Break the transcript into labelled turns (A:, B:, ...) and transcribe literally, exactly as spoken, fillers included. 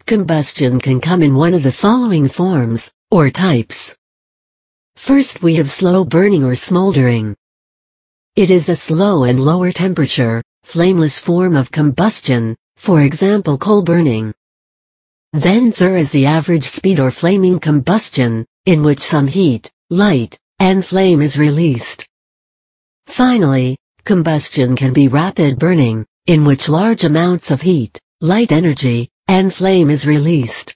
A: Combustion can come in one of the following forms, or types. First we have slow burning or smoldering. It is a slow and lower temperature, flameless form of combustion, for example coal burning. Then there is the average speed or flaming combustion, in which some heat, light, and flame is released. Finally, combustion can be rapid burning, in which large amounts of heat, light energy, and flame is released.